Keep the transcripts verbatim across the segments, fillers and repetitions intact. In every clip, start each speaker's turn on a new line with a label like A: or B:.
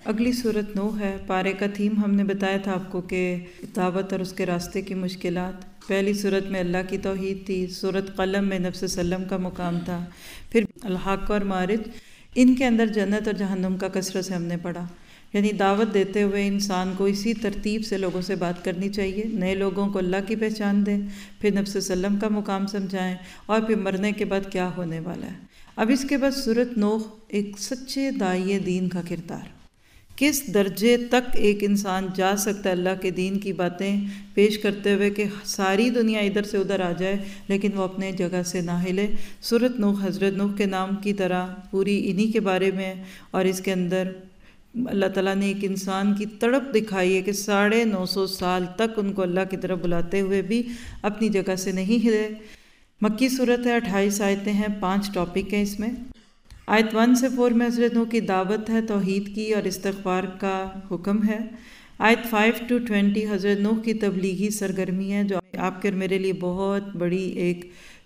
A: اگلی صورت نوح ہے۔ پارے کا تھیم ہم نے بتایا تھا آپ کو کہ دعوت اور اس کے راستے کی مشکلات۔ پہلی صورت میں اللہ کی توحید تھی، صورت قلم میں نبی صلی اللہ علیہ وسلم کا مقام تھا، پھر الحق اور مارج، ان کے اندر جنت اور جہنم کا کثرت سے ہم نے پڑھا۔ یعنی دعوت دیتے ہوئے انسان کو اسی ترتیب سے لوگوں سے بات کرنی چاہیے، نئے لوگوں کو اللہ کی پہچان دیں، پھر نبی صلی اللہ علیہ وسلم کا مقام سمجھائیں، اور پھر مرنے کے بعد کیا ہونے والا ہے۔ اب اس کے بعد صورت نوح ایک سچے داعی دین کا کردار، کس درجے تک ایک انسان جا سکتا ہے اللہ کے دین کی باتیں پیش کرتے ہوئے کہ ساری دنیا ادھر سے ادھر آ جائے لیکن وہ اپنے جگہ سے نہ ہلے۔ صورت نوح حضرت نوح کے نام کی طرح پوری انہی کے بارے میں، اور اس کے اندر اللہ تعالیٰ نے ایک انسان کی تڑپ دکھائی ہے کہ ساڑھے نو سو سال تک ان کو اللہ کی طرف بلاتے ہوئے بھی اپنی جگہ سے نہیں ہلے۔ مکی صورت ہے، اٹھائیس آیتیں ہیں، پانچ ٹاپک ہیں اس میں۔ آیت ون سے فور میں حضرت نوح کی دعوت ہے، توحید کی اور استغفار کا حکم ہے۔ آیت فائیو ٹو ٹوینٹی حضرت نوح کی تبلیغی سرگرمی ہے، جو آپ کے میرے لیے بہت بڑی ایک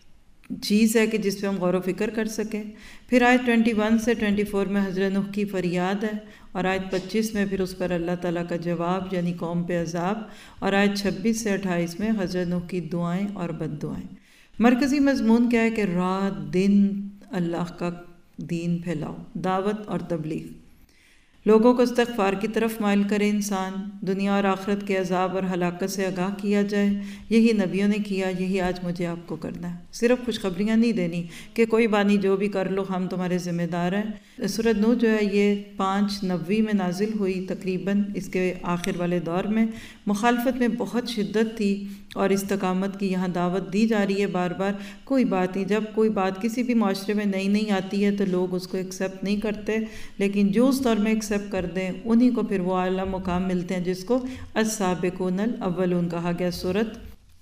A: چیز ہے کہ جس پہ ہم غور و فکر کر سکیں۔ پھر آیت ٹوینٹی ون سے ٹوینٹی فور میں حضرت نوح کی فریاد ہے، اور آیت پچیس میں پھر اس پر اللہ تعالیٰ کا جواب یعنی قوم پہ عذاب، اور آیت چھبیس سے اٹھائیس میں حضرت نوح کی دعائیں اور بد دعائیں۔ مرکزی مضمون کیا ہے کہ رات دن اللہ کا دین پھیلاؤ، دعوت اور تبلیغ، لوگوں کو استغفار کی طرف مائل کرے انسان، دنیا اور آخرت کے عذاب اور ہلاکت سے آگاہ کیا جائے۔ یہی نبیوں نے کیا، یہی آج مجھے آپ کو کرنا ہے۔ صرف خوشخبریاں نہیں دینی کہ کوئی بانی جو بھی کر لو ہم تمہارے ذمہ دار ہیں۔ سورۃ نوح جو ہے یہ پانچ نوے میں نازل ہوئی، تقریباً اس کے آخر والے دور میں مخالفت میں بہت شدت تھی اور استقامت کی یہاں دعوت دی جا رہی ہے بار بار۔ کوئی بات نہیں، جب کوئی بات کسی بھی معاشرے میں نئی نئی آتی ہے تو لوگ اس کو ایکسیپٹ نہیں کرتے، لیکن جو اس دور میں ایکسیپٹ کر دیں انہی کو پھر وہ اعلیٰ مقام ملتے ہیں، جس کو السابقون الاولون کہا گیا سورۃ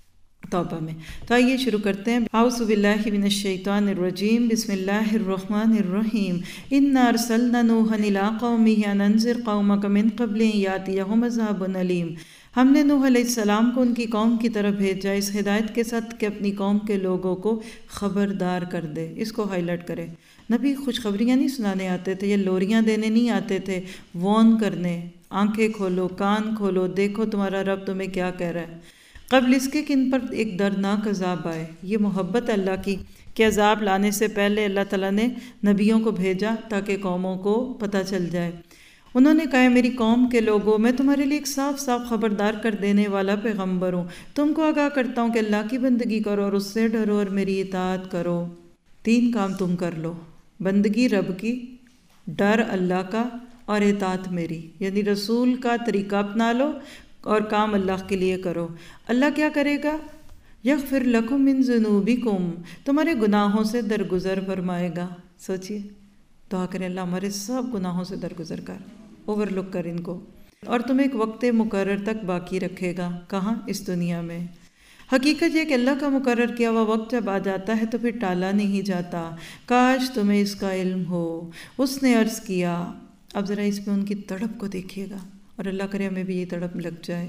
A: توبہ میں۔ تو آئیے شروع کرتے ہیں۔ اعوذ باللہ من الشیطان الرجیم، بسم اللہ الرحمن الرحیم۔ انا ارسلنا نوحا الی قومہ ان انذر قومک من قبل ان یاتیہم عذاب علیم۔ ہم نے نوح علیہ السلام کو ان کی قوم کی طرف بھیجا اس ہدایت کے ساتھ کہ اپنی قوم کے لوگوں کو خبردار کر دے۔ اس کو ہائی لائٹ کرے، نبی خوشخبریاں نہیں سنانے آتے تھے، یہ لوریاں دینے نہیں آتے تھے، وارن کرنے، آنکھیں کھولو، کان کھولو، دیکھو تمہارا رب تمہیں کیا کہہ رہا ہے، قبل اس کے کہ ان پر ایک دردناک عذاب آئے۔ یہ محبت اللہ کی کہ عذاب لانے سے پہلے اللہ تعالیٰ نے نبیوں کو بھیجا تاکہ قوموں کو پتہ چل جائے۔ انہوں نے کہا میری قوم کے لوگوں، میں تمہارے لیے ایک صاف صاف خبردار کر دینے والا پیغمبر ہوں، تم کو آگاہ کرتا ہوں کہ اللہ کی بندگی کرو اور اس سے ڈرو اور میری اطاعت کرو۔ تین کام تم کر لو، بندگی رب کی، ڈر اللہ کا، اور اطاعت میری، یعنی رسول کا طریقہ اپنا لو اور کام اللہ کے لیے کرو۔ اللہ کیا کرے گا؟ یغفر لکم من ذنوبکم، تمہارے گناہوں سے درگزر فرمائے گا۔ سوچئے، دعا کریں اللہ ہمارے سب گناہوں سے درگزر کر، اوور لک کر ان کو، اور تمہیں ایک وقت مقرر تک باقی رکھے گا۔ کہاں؟ اس دنیا میں۔ حقیقت یہ کہ اللہ کا مقرر کیا ہوا وقت جب آ جاتا ہے تو پھر ٹالا نہیں جاتا۔ کاش تمہیں اس کا علم ہو۔ اس نے عرض کیا، اب ذرا اس میں ان کی تڑپ کو دیکھیے گا، اور اللہ کرے ہمیں بھی یہ تڑپ لگ جائے۔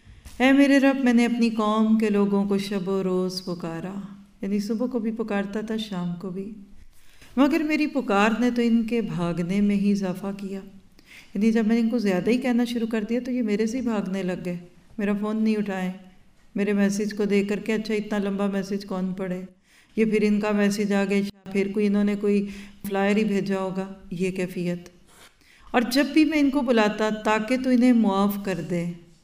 A: اے میرے رب، میں نے اپنی قوم کے لوگوں کو شب و روز پکارا، یعنی صبح کو بھی پکارتا تھا، شام کو بھی، مگر میری پکار نے تو ان کے بھاگنے میں ہی اضافہ کیا۔ یعنی جب میں نے ان کو زیادہ ہی کہنا شروع کر دیا تو یہ میرے سے ہی بھاگنے لگ گئے، میرا فون نہیں اٹھائیں، میرے میسیج کو دیکھ کر کے اچھا اتنا لمبا میسیج کون پڑھے، یہ پھر ان کا میسیج آ گیا، پھر کوئی انہوں نے کوئی فلائر ہی بھیجا ہوگا، یہ کیفیت۔ اور جب بھی میں ان کو بلاتا تاکہ تو انہیں معاف کر دے،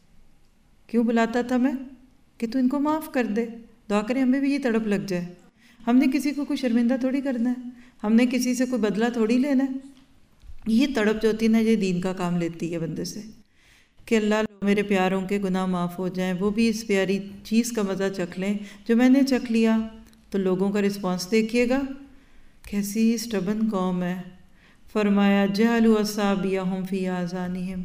A: کیوں بلاتا تھا میں؟ کہ تو ان کو معاف کر دے۔ دعا کریں ہمیں بھی یہ تڑپ لگ جائے۔ ہم نے کسی کو کوئی شرمندہ تھوڑی کرنا ہے، ہم نے کسی سے کوئی بدلہ تھوڑی لینا ہے۔ یہ تڑپ جو ہوتی ہے نا، یہ دین کا کام لیتی ہے بندے سے، کہ اللہ میرے پیاروں کے گناہ معاف ہو جائیں، وہ بھی اس پیاری چیز کا مزہ چکھ لیں جو میں نے چکھ لیا۔ تو لوگوں کا رسپانس دیکھیے گا، کیسی سٹبن قوم ہے۔ فرمایا جعلوا اصابعهم فی آذانہم،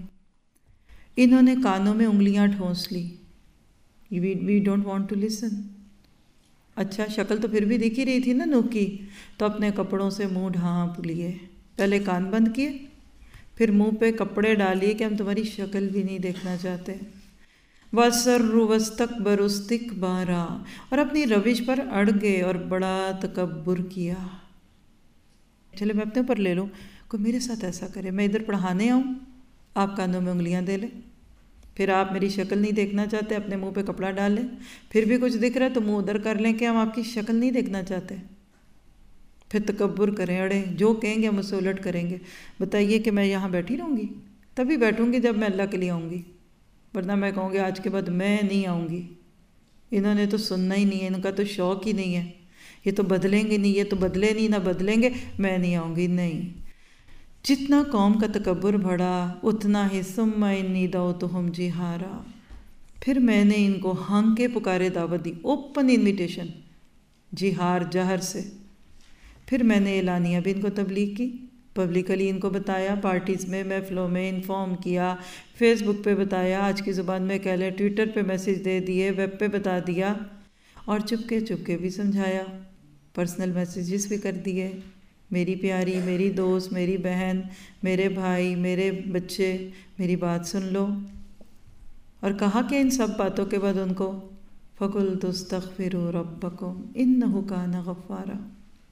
A: انہوں نے کانوں میں انگلیاں ٹھونس لی۔ We don't want to listen. اچھا شکل تو پھر بھی دکھ ہی رہی تھی نا نوح کی، تو اپنے کپڑوں سے منہ ڈھانپ لیے، پہلے کان بند کیے، پھر منہ پہ کپڑے ڈالیے کہ ہم تمہاری شکل بھی نہیں دیکھنا چاہتے۔ وَأَصَرُّوا وَاسْتَكْبَرُوا اسْتِكْبَارًا، اور اپنی روش پر اڑ گئے اور بڑا تکبر کیا۔ چلے میں اپنے اوپر لے لوں، کوئی میرے ساتھ ایسا کرے، میں ادھر پڑھانے آؤں، آپ کانوں میں انگلیاں دے لیں، پھر آپ میری شکل نہیں دیکھنا چاہتے، اپنے منہ پہ کپڑا ڈال لیں، پھر بھی کچھ دکھ رہا ہے تو منہ ادھر کر لیں کہ ہم آپ کی شکل نہیں دیکھنا چاہتے، پھر تکبر کریں، اڑیں، جو کہیں گے ہم اسے الٹ کریں گے۔ بتائیے کہ میں یہاں بیٹھی رہوں گی؟ تبھی بیٹھوں گی جب میں اللہ کے لیے آؤں گی، ورنہ میں کہوں گی آج کے بعد میں نہیں آؤں گی، انہوں نے تو سننا ہی نہیں ہے، ان کا تو شوق ہی نہیں ہے، یہ تو بدلیں گے نہیں، یہ تو بدلے نہیں، نہ بدلیں گے، میں نہیں آؤں گی۔ نہیں، جتنا قوم کا تکبر بڑھا اتنا ہی ثم انی دعوتہم جہارا، پھر میں نے ان کو ہنگ کے پکارے دعوت دی، اوپن انویٹیشن، جہار جہر سے۔ پھر میں نے اعلانیہ بھی ان کو تبلیغ کی، پبلکلی ان کو بتایا، پارٹیز میں، محفلوں میں انفارم کیا، فیس بک پہ بتایا، آج کی زبان میں کہہ لیں ٹویٹر پہ میسیج دے دیے، ویب پہ بتا دیا، اور چپکے چپکے بھی سمجھایا، پرسنل میسیجز بھی کر دیے، میری پیاری، میری دوست، میری بہن، میرے بھائی، میرے بچے، میری بات سن لو۔ اور کہا کہ ان سب باتوں کے بعد ان کو فَقُلْتُ اسْتَغْفِرُوا رَبَّكُمْ إِنَّهُ كَانَ غَفَّارًا،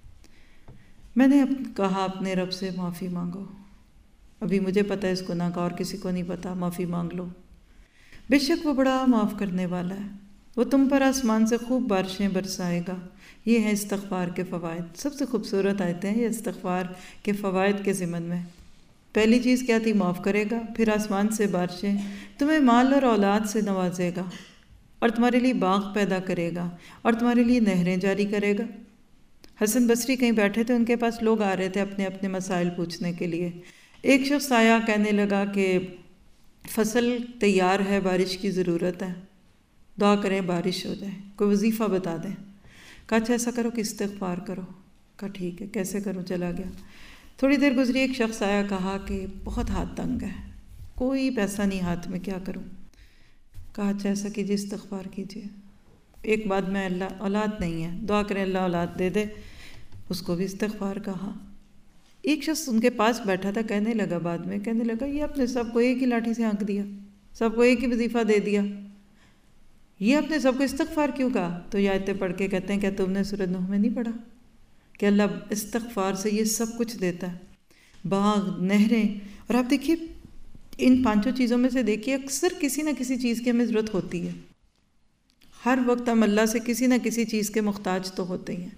A: میں نے کہا اپنے رب سے معافی مانگو، ابھی مجھے پتہ ہے اس گناہ کا اور کسی کو نہیں پتہ، معافی مانگ لو، بے شک وہ بڑا معاف کرنے والا ہے، وہ تم پر آسمان سے خوب بارشیں برسائے گا۔ یہ ہیں استغفار کے فوائد، سب سے خوبصورت آیتیں ہیں یہ استغفار کے فوائد کے ضمن میں۔ پہلی چیز کیا تھی؟ معاف کرے گا، پھر آسمان سے بارشیں، تمہیں مال اور اولاد سے نوازے گا، اور تمہارے لیے باغ پیدا کرے گا، اور تمہارے لیے نہریں جاری کرے گا۔ حسن بصری کہیں بیٹھے تھے، ان کے پاس لوگ آ رہے تھے اپنے اپنے مسائل پوچھنے کے لیے۔ ایک شخص آیا، کہنے لگا کہ فصل تیار ہے، بارش کی ضرورت ہے، دعا کریں بارش ہو جائے، کوئی وظیفہ بتا دیں۔ کہا اچھا ایسا کرو کہ استغفار کرو۔ کہا ٹھیک ہے، کیسے کروں؟ چلا گیا۔ تھوڑی دیر گزری، ایک شخص آیا، کہا کہ بہت ہاتھ تنگ ہے، کوئی پیسہ نہیں ہاتھ میں، کیا کروں؟ کہا اچھا ایسا کیجیے، استغفار کیجیے۔ ایک بات میں، اللہ اولاد نہیں ہے، دعا کریں اللہ اولاد دے دے، اس کو بھی استغفار کہا۔ ایک شخص ان کے پاس بیٹھا تھا، کہنے لگا بعد میں، کہنے لگا یہ اپنے سب کو ایک ہی لاٹھی سے ہانک دیا، سب کو ایک ہی وظیفہ دے دیا، یہ اپنے سب کو استغفار کیوں کہا؟ تو یہ آیتیں پڑھ کے کہتے ہیں کہ تم نے سورۃ نوح میں نہیں پڑھا کہ اللہ استغفار سے یہ سب کچھ دیتا ہے، باغ، نہریں۔ اور آپ دیکھیے ان پانچوں چیزوں میں سے دیکھیے اکثر کسی نہ کسی چیز کی ہمیں ضرورت ہوتی ہے، ہر وقت ہم اللہ سے کسی نہ کسی چیز کے محتاج تو ہوتے ہی ہیں،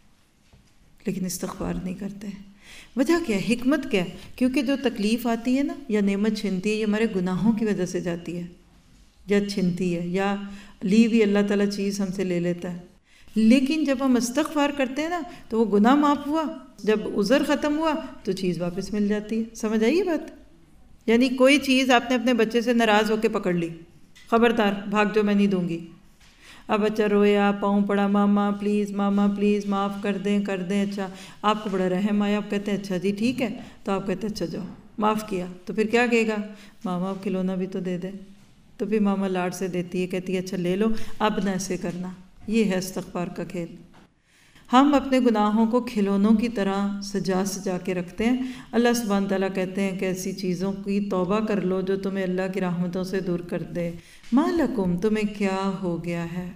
A: لیکن استغفار نہیں کرتے ہیں۔ وجہ کیا ہے؟ حکمت کیا ہے؟ کیونکہ جو تکلیف آتی ہے نا یا نعمت چھنتی ہے، یہ ہمارے گناہوں کی وجہ سے جاتی ہے یا چھنتی ہے، یا لی بھی اللہ تعالیٰ چیز ہم سے لے لیتا ہے۔ لیکن جب ہم استغفار کرتے ہیں نا تو وہ گناہ معاف ہوا، جب عذر ختم ہوا تو چیز واپس مل جاتی ہے۔ سمجھ آئیے بات؟ یعنی کوئی چیز آپ نے اپنے بچے سے ناراض ہو کے پکڑ لی، خبردار بھاگ جو، میں نہیں دوں گی۔ اب بچہ رویا، پاؤں پڑا، ماما پلیز، ماما پلیز، معاف کر دیں کر دیں، اچھا آپ کو بڑا رحم آیا، آپ کہتے ہیں اچھا جی ٹھیک ہے، تو آپ کہتے ہیں اچھا جاؤ، معاف کیا، تو پھر کیا کہے گا؟ ماما اب کھلونا بھی تو دے دیں، تو پھر ماما لاڈ سے دیتی ہے، کہتی ہے اچھا لے لو، اب نہ ایسے کرنا۔ یہ ہے استغفار کا کھیل۔ ہم اپنے گناہوں کو کھلونوں کی طرح سجا سجا کے رکھتے ہیں۔ اللہ سبحانہ تعالیٰ کہتے ہیں کہ ایسی چیزوں کی توبہ کر لو جو تمہیں اللہ کی رحمتوں سے دور کر دے۔ ما لکم، تمہیں کیا ہو گیا ہے؟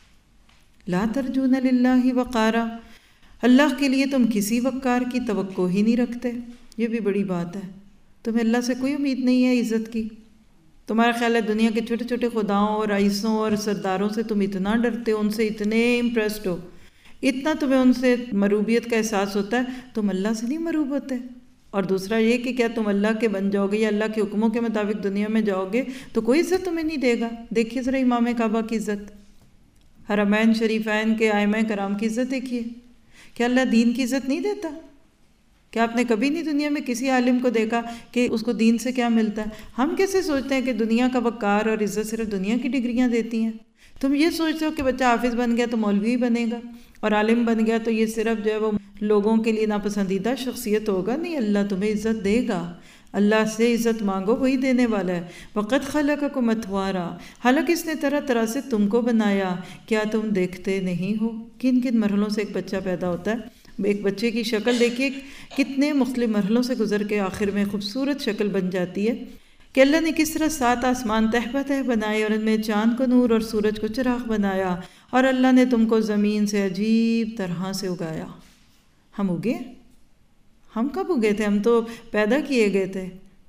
A: لا ترجون للہ وقارا، اللہ کے لیے تم کسی وقار کی توقع ہی نہیں رکھتے۔ یہ بھی بڑی بات ہے، تمہیں اللہ سے کوئی امید نہیں ہے عزت کی۔ تمہارا خیال ہے دنیا کے چھوٹے چھوٹے خداؤں اور رئیسوں اور سرداروں سے تم اتنا ڈرتے ہو، ان سے اتنے امپریسڈ ہو، اتنا تمہیں ان سے مروبیت کا احساس ہوتا ہے، تم اللہ سے نہیں مروب ہوتے۔ اور دوسرا یہ کہ کیا تم اللہ کے بن جاؤ گے یا اللہ کے حکموں کے مطابق دنیا میں جاؤ گے تو کوئی عزت تمہیں نہیں دے گا۔ دیکھیے ذرا امام کعبہ کی عزت، حرمین شریفین کے ائمہ کرام کی عزت دیکھیے۔ کیا اللہ دین کی عزت نہیں دیتا؟ کیا آپ نے کبھی نہیں دنیا میں کسی عالم کو دیکھا کہ اس کو دین سے کیا ملتا ہے؟ ہم کیسے سوچتے ہیں کہ دنیا کا وقار اور عزت صرف دنیا کی ڈگریاں دیتی ہیں؟ تم یہ سوچتے ہو کہ بچہ حافظ بن گیا تو مولوی بنے گا، اور عالم بن گیا تو یہ صرف جو ہے وہ لوگوں کے لیے ناپسندیدہ شخصیت ہوگا۔ نہیں، اللہ تمہیں عزت دے گا، اللہ سے عزت مانگو، وہی دینے والا ہے۔ وَقَدْ خَلَقَكُمْ أَطْوَارًا، حالانکہ اس نے طرح طرح سے تم کو بنایا، کیا تم دیکھتے نہیں ہو؟ کن کن مرحلوں سے ایک بچہ پیدا ہوتا ہے۔ ایک بچے کی شکل دیکھیے کتنے مختلف مرحلوں سے گزر کے آخر میں خوبصورت شکل بن جاتی ہے، کہ اللہ نے کس طرح سات آسمان تہ بہ تہ بنائے، اور ان میں چاند کو نور اور سورج کو چراغ بنایا، اور اللہ نے تم کو زمین سے عجیب طرح سے اگایا۔ ہم اگے؟ ہم کب اگے تھے؟ ہم تو پیدا کیے گئے تھے۔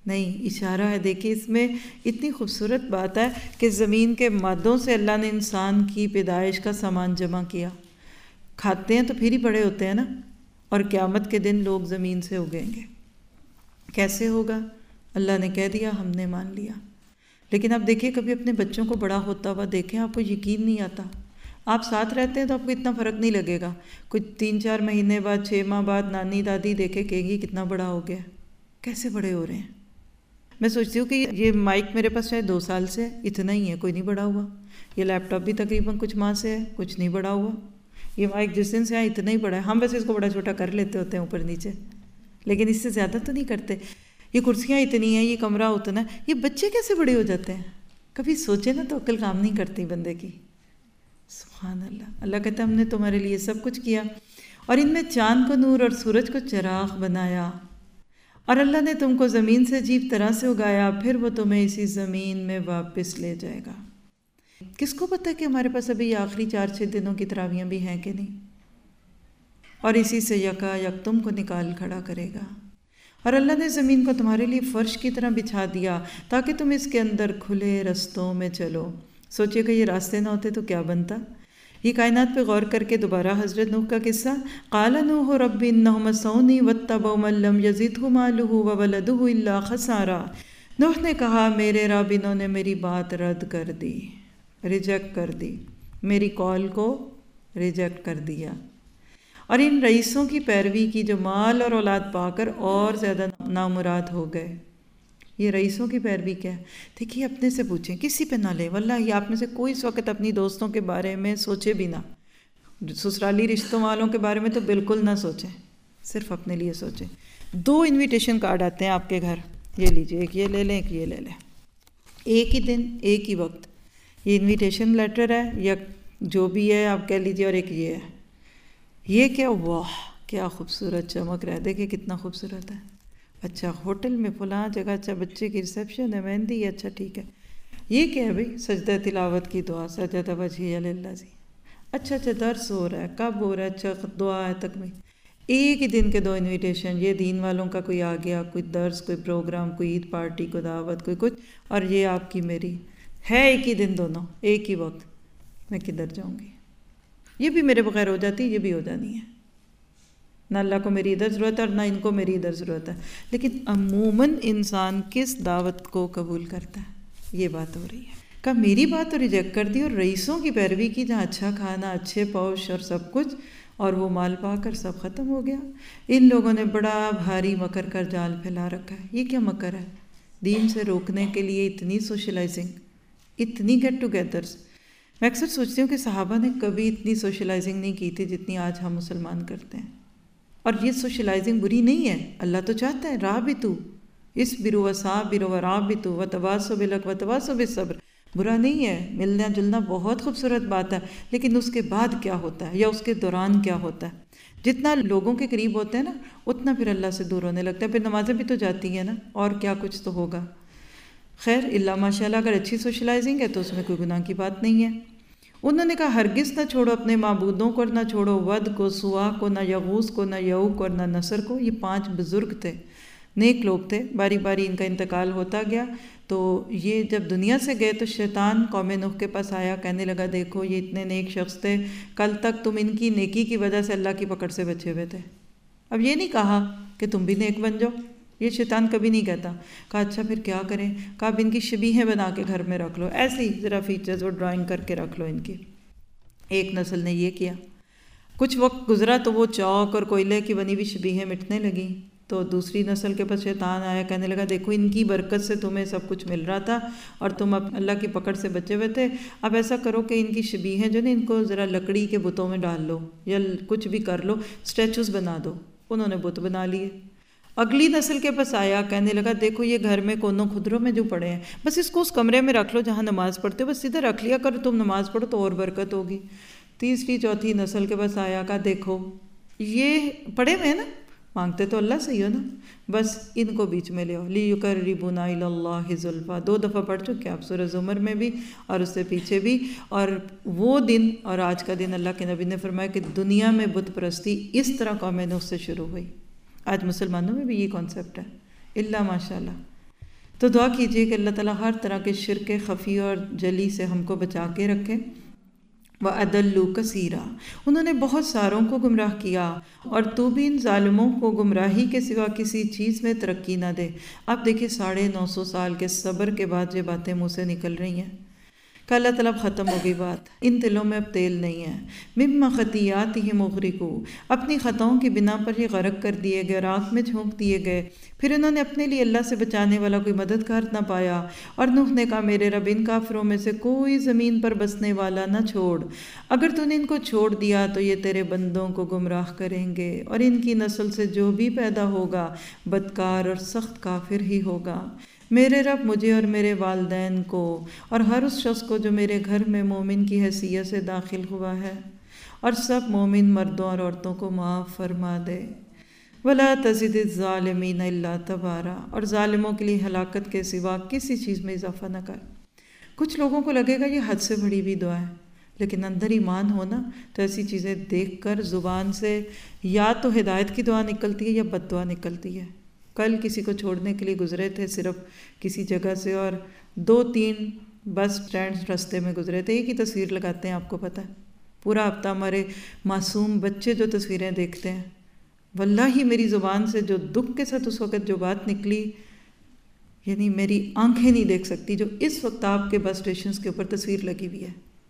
A: نہیں، اشارہ ہے۔ دیکھیے اس میں اتنی خوبصورت بات ہے کہ زمین کے مادوں سے اللہ نے انسان کی پیدائش کا سامان جمع کیا، کھاتے ہیں تو پھر ہی بڑے ہوتے ہیں نا، اور قیامت کے دن لوگ زمین سے اگیں گے۔ کیسے ہوگا؟ اللہ نے کہہ دیا، ہم نے مان لیا۔ لیکن آپ دیکھیں کبھی اپنے بچوں کو بڑا ہوتا ہوا دیکھیں، آپ کو یقین نہیں آتا۔ آپ ساتھ رہتے ہیں تو آپ کو اتنا فرق نہیں لگے گا، کچھ تین چار مہینے بعد، چھ ماہ بعد نانی دادی دیکھے کہے گی کتنا بڑا ہو گیا، کیسے بڑے ہو رہے ہیں۔ میں سوچتی ہوں کہ یہ مائک میرے پاس شاید دو سال سے اتنا ہی ہے، کوئی نہیں بڑا ہوا۔ یہ لیپ ٹاپ بھی تقریباً کچھ ماہ سے ہے، کچھ نہیں بڑا ہوا۔ یہ مائک جس دن سے آیا اتنا ہی بڑا ہے، ہم بس اس کو بڑا چھوٹا کر لیتے ہوتے ہیں اوپر نیچے، لیکن اس سے زیادہ تو نہیں کرتے۔ یہ کرسیاں اتنی ہیں، یہ کمرہ اتنا ہے، یہ بچے کیسے بڑے ہو جاتے ہیں؟ کبھی سوچے نا تو عقل کام نہیں کرتی بندے کی۔ سبحان اللہ۔ اللہ کہتا ہے ہم نے تمہارے لیے سب کچھ کیا، اور ان میں چاند کو نور اور سورج کو چراغ بنایا، اور اللہ نے تم کو زمین سے عجیب طرح سے اگایا، پھر وہ تمہیں اسی زمین میں واپس لے جائے گا۔ کس کو پتہ ہے کہ ہمارے پاس ابھی آخری چار چھ دنوں کی تراویحیں بھی ہیں کہ نہیں؟ اور اسی سے یکا یک تم کو نکال کھڑا کرے گا۔ اور اللہ نے زمین کو تمہارے لیے فرش کی طرح بچھا دیا تاکہ تم اس کے اندر کھلے رستوں میں چلو۔ سوچئے کہ یہ راستے نہ ہوتے تو کیا بنتا؟ یہ کائنات پہ غور کر کے دوبارہ حضرت نوح کا قصہ، قال نوح رب انہم عصونی واتبعوا من لم یزدہ مالہ وولدہ الا خسارا۔ نوح نے کہا میرے رب انہوں نے میری بات رد کر دی، ریجیکٹ کر دی، میری کال کو ریجیکٹ کر دیا، اور ان رئیسوں کی پیروی کی جو مال اور اولاد پا کر اور زیادہ نامراد ہو گئے۔ یہ رئیسوں کی پیروی کیا ہے؟ دیکھیے اپنے سے پوچھیں، کسی پہ نہ لیں، واللہ یہ آپ میں سے کوئی اس وقت اپنی دوستوں کے بارے میں سوچے بھی نہ، سسرالی رشتوں والوں کے بارے میں تو بالکل نہ سوچیں، صرف اپنے لیے سوچیں۔ دو انویٹیشن کارڈ آتے ہیں آپ کے گھر، یہ لیجئے، ایک یہ لے لیں، ایک یہ لے لیں، ایک ہی دن ایک ہی وقت، یہ انویٹیشن لیٹر ہے یا جو بھی ہے آپ کہہ لیجئے، اور ایک یہ ہے، یہ کیا، واہ کیا خوبصورت چمک رہا ہے، دیکھیں کتنا خوبصورت ہے۔ اچھا ہوٹل میں فلاں جگہ، اچھا بچے کی ریسیپشن ہے، مہندی ہے، اچھا ٹھیک ہے۔ یہ کیا ہے بھئی؟ سجدہ تلاوت کی دعا، سجدہ وجہی للہ جی۔ اچھا اچھا درس ہو رہا ہے، کب ہو رہا ہے؟ اچھا دعا ہے تک میں، ایک ہی دن کے دو انویٹیشن، یہ دین والوں کا کوئی آ گیا، کوئی درس، کوئی پروگرام، کوئی عید پارٹی، کوئی دعوت، کوئی کچھ، اور یہ آپ کی میری ہے ایک ہی دن، دونوں ایک ہی وقت، میں کدھر جاؤں گی؟ یہ بھی میرے بغیر ہو جاتی، یہ بھی ہو جانی ہے، نہ اللہ کو میری ادھر ضرورت ہے اور نہ ان کو میری ادھر ضرورت ہے۔ لیکن عموماً انسان کس دعوت کو قبول کرتا ہے؟ یہ بات ہو رہی ہے کہ میری بات تو ریجیکٹ کر دی، اور رئیسوں کی پیروی کی جہاں اچھا کھانا، اچھے پوش اور سب کچھ، اور وہ مال پا کر سب ختم ہو گیا۔ ان لوگوں نے بڑا بھاری مکر کر جال پھیلا رکھا ہے۔ یہ کیا مکر ہے؟ دین سے روکنے کے لیے اتنی سوشلائزنگ، اتنی گیٹ ٹوگیدرز۔ میں اکثر سوچتی ہوں کہ صحابہ نے کبھی اتنی سوشلائزنگ نہیں کی تھی جتنی آج ہم مسلمان کرتے ہیں، اور یہ سوشلائزنگ بری نہیں ہے، اللہ تو چاہتا ہے راہ بھی تو اس برو وسا برو ورا بھی تو و تواصو بالحق و تواصو بالصبر، برا نہیں ہے، ملنا جلنا بہت خوبصورت بات ہے، لیکن اس کے بعد کیا ہوتا ہے یا اس کے دوران کیا ہوتا ہے؟ جتنا لوگوں کے قریب ہوتے ہیں نا اتنا پھر اللہ سے دور ہونے لگتا ہے، پھر نمازیں بھی تو جاتی ہیں نا، اور کیا کچھ تو ہوگا۔ خیر اللہ ماشاء اللہ اگر اچھی سوشلائزنگ ہے تو اس میں کوئی گناہ کی بات نہیں ہے۔ انہوں نے کہا ہرگز نہ چھوڑو اپنے معبودوں کو، اور نہ چھوڑو ود کو، سوا کو، نہ یغوث کو، نہ یعوق اور نہ نصر کو۔ یہ پانچ بزرگ تھے، نیک لوگ تھے، باری باری ان کا انتقال ہوتا گیا۔ تو یہ جب دنیا سے گئے تو شیطان قوم نوح کے پاس آیا، کہنے لگا دیکھو یہ اتنے نیک شخص تھے، کل تک تم ان کی نیکی کی وجہ سے اللہ کی پکڑ سے بچے ہوئے تھے، اب یہ نہیں کہا کہ تم بھی نیک بن جاؤ، یہ شیطان کبھی نہیں کہتا۔ کہا اچھا پھر کیا کریں؟ کہا اب ان کی شبیہیں بنا کے گھر میں رکھ لو، ایسی ذرا فیچرز وہ ڈرائنگ کر کے رکھ لو ان کی۔ ایک نسل نے یہ کیا، کچھ وقت گزرا تو وہ چوک اور کوئلے کی بنی ہوئی شبیہیں مٹنے لگیں، تو دوسری نسل کے پاس شیطان آیا، کہنے لگا دیکھو ان کی برکت سے تمہیں سب کچھ مل رہا تھا اور تم اب اللہ کی پکڑ سے بچے ہوئے تھے، اب ایسا کرو کہ ان کی شبیہیں جو نا ان کو ذرا لکڑی کے بتوں میں ڈال لو یا کچھ بھی کر لو، اسٹیچوز بنا دو۔ انہوں نے بت بنا لیے۔ اگلی نسل کے پاس آیا، کہنے لگا دیکھو یہ گھر میں کونوں خدروں میں جو پڑے ہیں، بس اس کو اس کمرے میں رکھ لو جہاں نماز پڑھتے ہو، بس سیدھا رکھ لیا کرو، تم نماز پڑھو تو اور برکت ہوگی۔ تیسری چوتھی نسل کے پاس آیا، کہا دیکھو یہ پڑے ہوئے ہیں نا، مانگتے تو اللہ سے ہی ہو نا، بس ان کو بیچ میں لے آؤ، لیقربونا الی اللہ زلفیٰ، دو دفعہ پڑھ چکے آپ سورہ زمر میں بھی اور اس سے پیچھے بھی۔ اور وہ دن اور آج کا دن اللہ کے نبی نے فرمایا کہ دنیا میں بت پرستی اس طرح قوم نوح سے شروع ہوئی۔ آج مسلمانوں میں بھی یہ کانسیپٹ ہے، اللہ ماشاء اللہ۔ تو دعا کیجیے کہ اللہ تعالیٰ ہر طرح کے شرک خفی اور جلی سے ہم کو بچا کے رکھے۔ وَأَضَلُّوا كَثِيرًا، انہوں نے بہت ساروں کو گمراہ کیا، اور تو بھی ان ظالموں کو گمراہی کے سوا کسی چیز میں ترقی نہ دے۔ اب دیکھیں ساڑھے نو سو سال کے صبر کے بعد یہ باتیں منہ سے نکل رہی ہیں کہ اللہ تعالیٰ ختم ہو گئی بات، ان دلوں میں اب تیل نہیں ہے۔ مما خطیاتہم اغرقوا، اپنی خطاؤں کی بنا پر یہ غرق کر دیے گئے اور آگ میں جھونک دیے گئے۔ پھر انہوں نے اپنے لیے اللہ سے بچانے والا کوئی مددگار نہ پایا، اور نوح نے کہا میرے رب ان کافروں میں سے کوئی زمین پر بسنے والا نہ چھوڑ، اگر تو نے ان کو چھوڑ دیا تو یہ تیرے بندوں کو گمراہ کریں گے، اور ان کی نسل سے جو بھی پیدا ہوگا بدکار اور سخت کافر ہی ہوگا۔ میرے رب مجھے اور میرے والدین کو اور ہر اس شخص کو جو میرے گھر میں مومن کی حیثیت سے داخل ہوا ہے، اور سب مومن مردوں اور عورتوں کو معاف فرما دے۔ وَلَا تَزِدِ الظَّالِمِينَ إِلَّا تَبَارًا، اور ظالموں کے لیے ہلاکت کے سوا کسی چیز میں اضافہ نہ کر۔ کچھ لوگوں کو لگے گا یہ حد سے بڑی بھی دعا ہے، لیکن اندر ایمان ہونا تو ایسی چیزیں دیکھ کر زبان سے یا تو ہدایت کی دعا نکلتی ہے یا بد دعا نکلتی ہے۔ کل کسی کو چھوڑنے کے لیے گزرے تھے صرف کسی جگہ سے، اور دو تین بس اسٹینڈ رستے میں گزرے تھے، ایک ہی تصویر لگاتے ہیں، آپ کو پتہ ہے پورا ہفتہ ہمارے معصوم بچے جو تصویریں دیکھتے ہیں، واللہ میری زبان سے جو دکھ کے ساتھ اس وقت جو بات نکلی، یعنی میری آنکھیں نہیں دیکھ سکتی، جو اس وقت آپ کے بس اسٹیشنز کے اوپر تصویر لگی ہوئی ہے،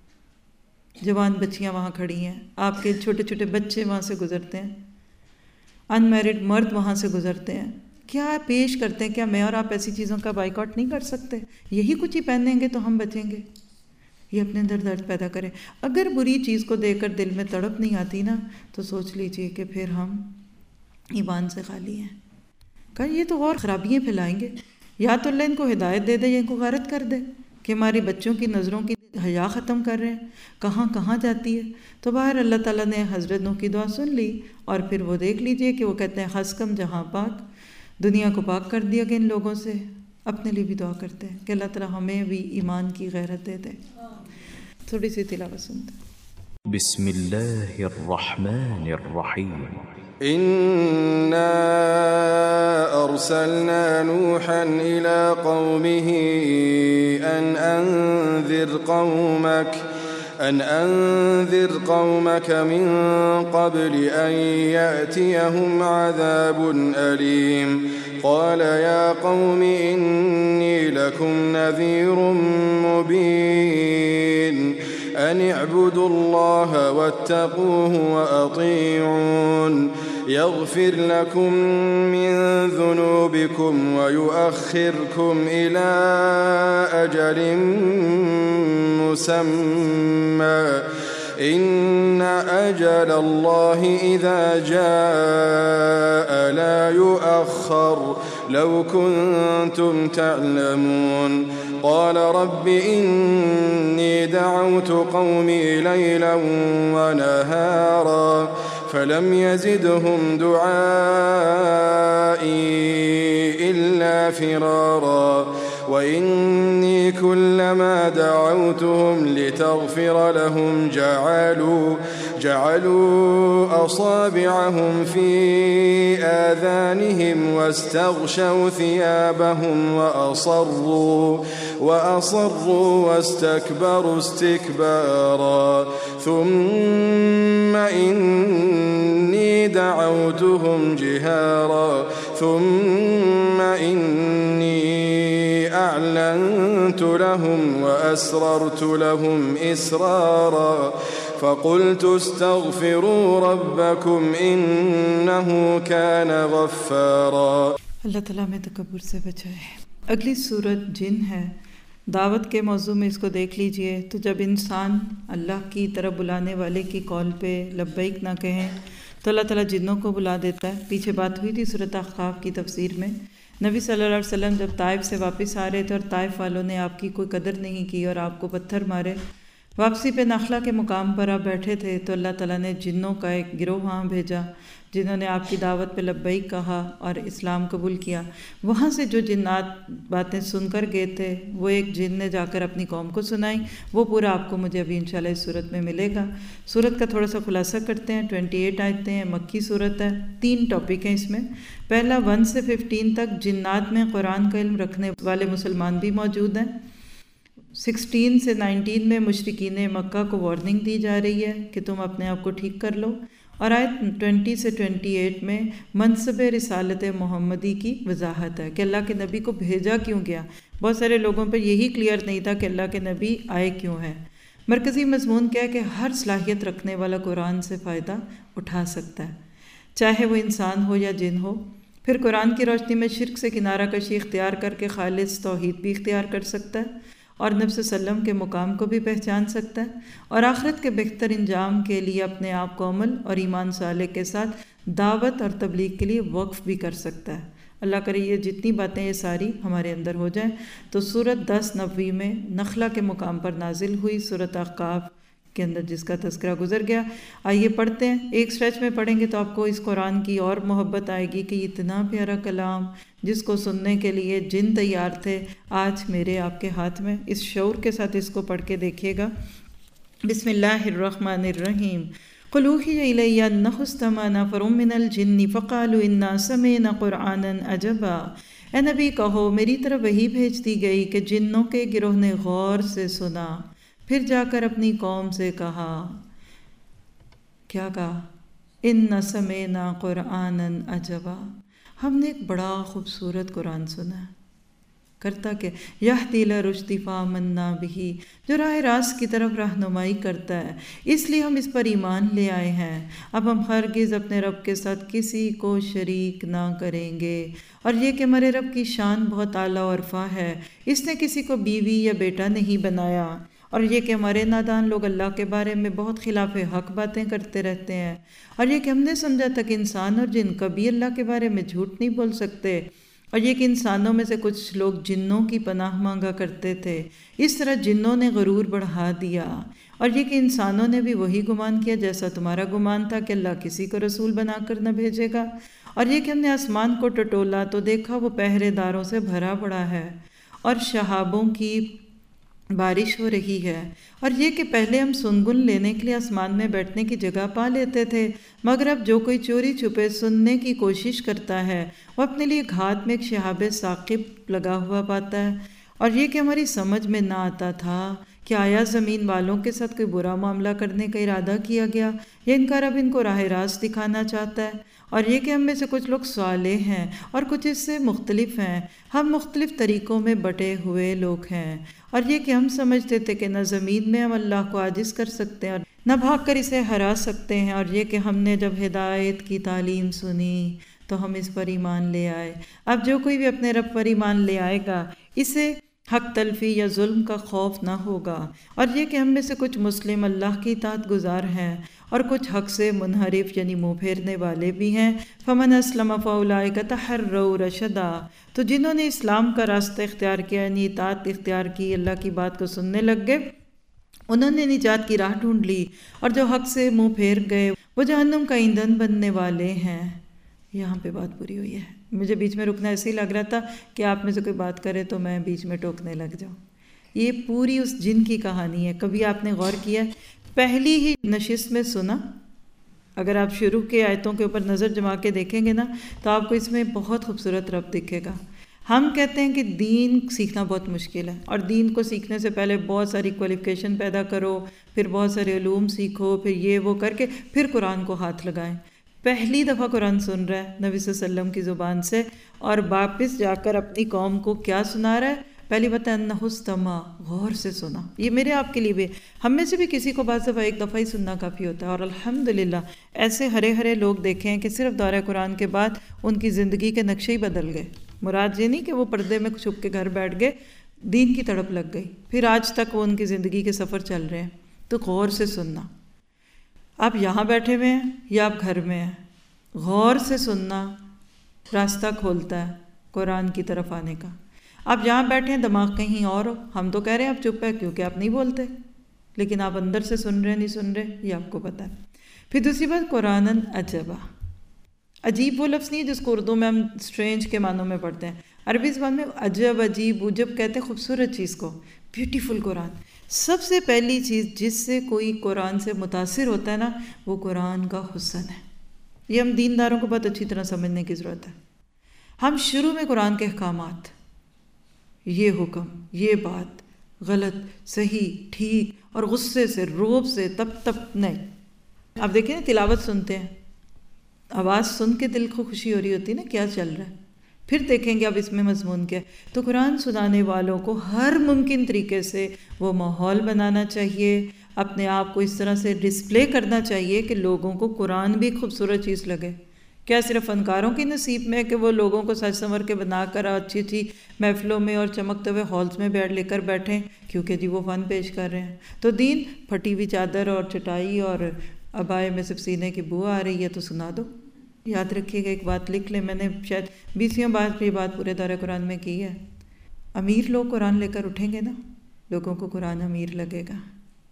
A: جوان بچیاں وہاں کھڑی ہیں، آپ کے چھوٹے چھوٹے بچے وہاں سے گزرتے ہیں، ان میرڈ مرد وہاں سے گزرتے ہیں، کیا پیش کرتے ہیں؟ کیا میں اور آپ ایسی چیزوں کا بائیکاٹ نہیں کر سکتے؟ یہی کچھ ہی پہنیں گے تو ہم بچیں گے۔ یہ اپنے اندر درد پیدا کرے۔ اگر بری چیز کو دیکھ کر دل میں تڑپ نہیں آتی نا تو سوچ لیجئے کہ پھر ہم ایمان سے خالی ہیں۔ کہ یہ تو اور خرابیاں پھیلائیں گے، یا تو اللہ ان کو ہدایت دے دے یا ان کو غارت کر دے کہ ہمارے بچوں کی نظروں کی حیا ختم کر رہے ہیں، کہاں کہاں جاتی ہے۔ تو باہر اللہ تعالیٰ نے حضرت نوح کی دعا سن لی، اور پھر وہ دیکھ لیجئے کہ وہ کہتے ہیں حسکم جہاں پاک، دنیا کو پاک کر دیا گیا ان لوگوں سے۔ اپنے لیے بھی دعا کرتے ہیں کہ اللہ تعالیٰ ہمیں بھی ایمان کی غیرت دے دے۔ تھوڑی سی تلاوت سنتے ہیں۔
B: بسم اللہ الرحمن الرحیم۔
C: إنا أرسلنا نوحا إلى قومه أن أنذر قومك أن أنذر قومك من قبل أن يأتيهم عذاب أليم قال يا قوم إني لكم نذير مبين أن اعبدوا الله واتقوه وأطيعون يغفر لكم من ذنوبكم ويؤخركم إلى أجل مسمى إن أجل الله إذا جاء لا يؤخر لو كنتم تعلمون قال رب إني دعوت قومي ليلا ونهارا فلم يزدهم دعائي إلا فرارا وإني كلما دعوتهم لتغفر لهم جعلوا جعلوا أصابعهم في آذانهم واستغشوا ثيابهم وأصروا وأصروا واستكبروا استكبارا ثم إني دعوتهم جهارا ثم إني أعلنت لهم وأسررت لهم إسرارا فقلت استغفروا ربكم إنه كان غفارا۔
A: اللہ تعالیٰ میں تکبر سے بچائے۔ اگلی صورت جن ہے، دعوت کے موضوع میں اس کو دیکھ لیجئے۔ تو جب انسان اللہ کی طرف بلانے والے کی قول پہ لبیک نہ کہیں تو اللہ تعالیٰ جنوں کو بلا دیتا ہے۔ پیچھے بات ہوئی تھی سورۃ احقاف کی تفسیر میں، نبی صلی اللہ علیہ وسلم جب طائف سے واپس آ رہے تھے اور طائف والوں نے آپ کی کوئی قدر نہیں کی اور آپ کو پتھر مارے، واپسی پہ نخلا کے مقام پر آپ بیٹھے تھے تو اللہ تعالیٰ نے جنوں کا ایک گروہ وہاں بھیجا جنہوں نے آپ کی دعوت پہ لبیک کہا اور اسلام قبول کیا۔ وہاں سے جو جنات باتیں سن کر گئے تھے وہ ایک جن نے جا کر اپنی قوم کو سنائی، وہ پورا آپ کو مجھے ابھی انشاءاللہ اس صورت میں ملے گا۔ صورت کا تھوڑا سا خلاصہ کرتے ہیں۔ اٹھائیس آیتیں ہیں، مکی صورت ہے، تین ٹاپک ہیں اس میں۔ پہلا ون سے ففٹین تک جنات میں قرآن کا علم رکھنے والے مسلمان بھی موجود ہیں۔ سکسٹین سے نائنٹین میں مشرکین مکہ کو وارننگ دی جا رہی ہے کہ تم اپنے آپ کو ٹھیک کر لو، اور آیت ٹوینٹی سے ٹوینٹی ایٹ میں منصب رسالت محمدی کی وضاحت ہے کہ اللہ کے نبی کو بھیجا کیوں گیا۔ بہت سارے لوگوں پر یہی کلیئر نہیں تھا کہ اللہ کے نبی آئے کیوں ہیں۔ مرکزی مضمون کیا ہے کہ ہر صلاحیت رکھنے والا قرآن سے فائدہ اٹھا سکتا ہے، چاہے وہ انسان ہو یا جن ہو۔ پھر قرآن کی روشنی میں شرک سے کنارہ کشی اختیار کر کے خالص توحید بھی اختیار کر سکتا ہے، اور نبی صلی اللہ علیہ وسلم کے مقام کو بھی پہچان سکتا ہے، اور آخرت کے بہتر انجام کے لیے اپنے آپ کو عمل اور ایمان صالح کے ساتھ دعوت اور تبلیغ کے لیے وقف بھی کر سکتا ہے۔ اللہ کرے یہ جتنی باتیں یہ ساری ہمارے اندر ہو جائیں۔ تو سورت دس نوی میں نخلا کے مقام پر نازل ہوئی، سورت احقاف کے اندر جس کا تذکرہ گزر گیا۔ آئیے پڑھتے ہیں، ایک سٹریچ میں پڑھیں گے تو آپ کو اس قرآن کی اور محبت آئے گی کہ اتنا پیارا کلام جس کو سننے کے لیے جن تیار تھے آج میرے آپ کے ہاتھ میں۔ اس شعور کے ساتھ اس کو پڑھ کے دیکھیے گا۔ بسم اللہ الرحمن الرحیم۔ قل اوحی الی انہ استمع نفر من الجن فقالوا انا سمعنا قرآنا عجبا۔ اے نبی کہو میری طرف وحی بھیج دی گئی کہ جنوں کے گروہ نے غور سے سنا، پھر جا کر اپنی قوم سے کہا، کیا کہا؟ اِنَّ سَمِعْنَا قُرْآنًا عَجَبًا، ہم نے ایک بڑا خوبصورت قرآن سنا ہے، کرتا کہ یہدی الی الرشد فآمنا بہ، جو راہ راست کی طرف رہنمائی کرتا ہے، اس لیے ہم اس پر ایمان لے آئے ہیں۔ اب ہم ہرگز اپنے رب کے ساتھ کسی کو شریک نہ کریں گے، اور یہ کہ ہمارے رب کی شان بہت اعلیٰ و عرفہ ہے، اس نے کسی کو بیوی یا بیٹا نہیں بنایا، اور یہ کہ ہمارے نادان لوگ اللہ کے بارے میں بہت خلاف حق باتیں کرتے رہتے ہیں، اور یہ کہ ہم نے سمجھا تھا کہ انسان اور جن کبھی اللہ کے بارے میں جھوٹ نہیں بول سکتے، اور یہ کہ انسانوں میں سے کچھ لوگ جنوں کی پناہ مانگا کرتے تھے، اس طرح جنوں نے غرور بڑھا دیا، اور یہ کہ انسانوں نے بھی وہی گمان کیا جیسا تمہارا گمان تھا کہ اللہ کسی کو رسول بنا کر نہ بھیجے گا، اور یہ کہ ہم نے آسمان کو ٹٹولا تو دیکھا وہ پہرے داروں سے بھرا پڑا ہے اور شہابوں کی بارش ہو رہی ہے، اور یہ کہ پہلے ہم سنگن لینے کے لیے آسمان میں بیٹھنے کی جگہ پا لیتے تھے، مگر اب جو کوئی چوری چھپے سننے کی کوشش کرتا ہے وہ اپنے لیے گھات میں ایک شہاب ثاقب لگا ہوا پاتا ہے، اور یہ کہ ہماری سمجھ میں نہ آتا تھا کہ آیا زمین والوں کے ساتھ کوئی برا معاملہ کرنے کا ارادہ کیا گیا یا ان کا رب ان کو راہ راست دکھانا چاہتا ہے، اور یہ کہ ہم میں سے کچھ لوگ صالح ہیں اور کچھ اس سے مختلف ہیں، ہم مختلف طریقوں میں بٹے ہوئے لوگ ہیں، اور یہ کہ ہم سمجھتے تھے کہ نہ زمین میں ہم اللہ کو عاجز کر سکتے ہیں اور نہ بھاگ کر اسے ہرا سکتے ہیں، اور یہ کہ ہم نے جب ہدایت کی تعلیم سنی تو ہم اس پر ایمان لے آئے۔ اب جو کوئی بھی اپنے رب پر ایمان لے آئے گا اسے حق تلفی یا ظلم کا خوف نہ ہوگا، اور یہ کہ ہم میں سے کچھ مسلم اللہ کی اطاعت گزار ہیں اور کچھ حق سے منحرف یعنی منہ پھیرنے والے بھی ہیں۔ فمن اسلم فاولئک تحروا رشدا، تو جنہوں نے اسلام کا راستہ اختیار کیا یعنی اطاعت اختیار کی، اللہ کی بات کو سننے لگ گئے، انہوں نے نجات کی راہ ڈھونڈ لی، اور جو حق سے منہ پھیر گئے وہ جہنم کا ایندھن بننے والے ہیں۔ یہاں پہ بات پوری ہوئی ہے۔ مجھے بیچ میں رکنا ایسے ہی لگ رہا تھا کہ آپ میں سے کوئی بات کرے تو میں بیچ میں ٹوکنے لگ جاؤں۔ یہ پوری اس جن کی کہانی ہے۔ کبھی آپ نے غور کیا پہلی ہی نشست میں سنا؟ اگر آپ شروع کے آیتوں کے اوپر نظر جما کے دیکھیں گے نا تو آپ کو اس میں بہت خوبصورت رب دکھے گا۔ ہم کہتے ہیں کہ دین سیکھنا بہت مشکل ہے، اور دین کو سیکھنے سے پہلے بہت ساری کوالیفیکیشن پیدا کرو، پھر بہت سارے علوم سیکھو، پھر یہ وہ کر کے پھر قرآن کو ہاتھ لگائیں۔ پہلی دفعہ قرآن سن رہا ہے نبی صلی اللہ علیہ وسلم کی زبان سے، اور واپس جا کر اپنی قوم کو کیا سنا رہا ہے؟ پہلی بات ہے انہ استمع، غور سے سنا۔ یہ میرے آپ کے لیے بھی، ہم میں سے بھی کسی کو بعض دفعہ ایک دفعہ ہی سننا کافی ہوتا ہے، اور الحمدللہ ایسے ہرے ہرے لوگ دیکھے ہیں کہ صرف دورہ قرآن کے بعد ان کی زندگی کے نقشے ہی بدل گئے۔ مراد یہ نہیں کہ وہ پردے میں چھپ کے گھر بیٹھ گئے، دین کی تڑپ لگ گئی، پھر آج تک وہ ان کی زندگی کے سفر چل رہے ہیں۔ تو غور سے سننا، آپ یہاں بیٹھے ہوئے ہیں یا آپ گھر میں ہیں، غور سے سننا راستہ کھولتا ہے قرآن کی طرف آنے کا۔ آپ جہاں بیٹھے ہیں دماغ کہیں اور ہو، ہم تو کہہ رہے ہیں آپ چپ ہے کیونکہ آپ نہیں بولتے، لیکن آپ اندر سے سن رہے نہیں سن رہے یہ آپ کو پتہ ہے۔ پھر دوسری بات قرآناً عجبا، عجیب وہ لفظ نہیں ہے جس کو اردو میں ہم اسٹرینج کے معنوں میں پڑھتے ہیں، عربی زبان میں عجب، عجیب، عجب کہتے ہیں خوبصورت چیز کو، بیوٹیفل قرآن۔ سب سے پہلی چیز جس سے کوئی قرآن سے متاثر ہوتا ہے نا وہ قرآن کا حسن ہے۔ یہ ہم دینداروں کو بہت اچھی طرح سمجھنے کی ضرورت ہے۔ ہم شروع میں قرآن کے احکامات، یہ حکم، یہ بات، غلط، صحیح، ٹھیک، اور غصے سے، روب سے، تب تب نہیں۔ اب دیکھیں نا تلاوت سنتے ہیں، آواز سن کے دل کو خوشی ہو رہی ہوتی ہے نا کیا چل رہا ہے، پھر دیکھیں گے اب اس میں مضمون کیا ہے۔ تو قرآن سنانے والوں کو ہر ممکن طریقے سے وہ ماحول بنانا چاہیے، اپنے آپ کو اس طرح سے ڈسپلے کرنا چاہیے کہ لوگوں کو قرآن بھی خوبصورت چیز لگے۔ کیا صرف فنکاروں کی نصیب میں ہے کہ وہ لوگوں کو سج سنور کے بنا کر اچھی اچھی محفلوں میں اور چمکتے ہوئے ہالز میں بیٹھ لے کر بیٹھیں کیونکہ جی وہ فن پیش کر رہے ہیں؟ تو دین پھٹی ہوئی چادر اور چٹائی اور ابائے میں صرف سینے کی بو آ رہی ہے تو سنا دو۔ یاد رکھیے گا ایک بات لکھ لیں، میں نے شاید بیسویں بار یہ بات پورے دورہ قرآن میں کی ہے، امیر لوگ قرآن لے کر اٹھیں گے نا لوگوں کو قرآن امیر لگے گا،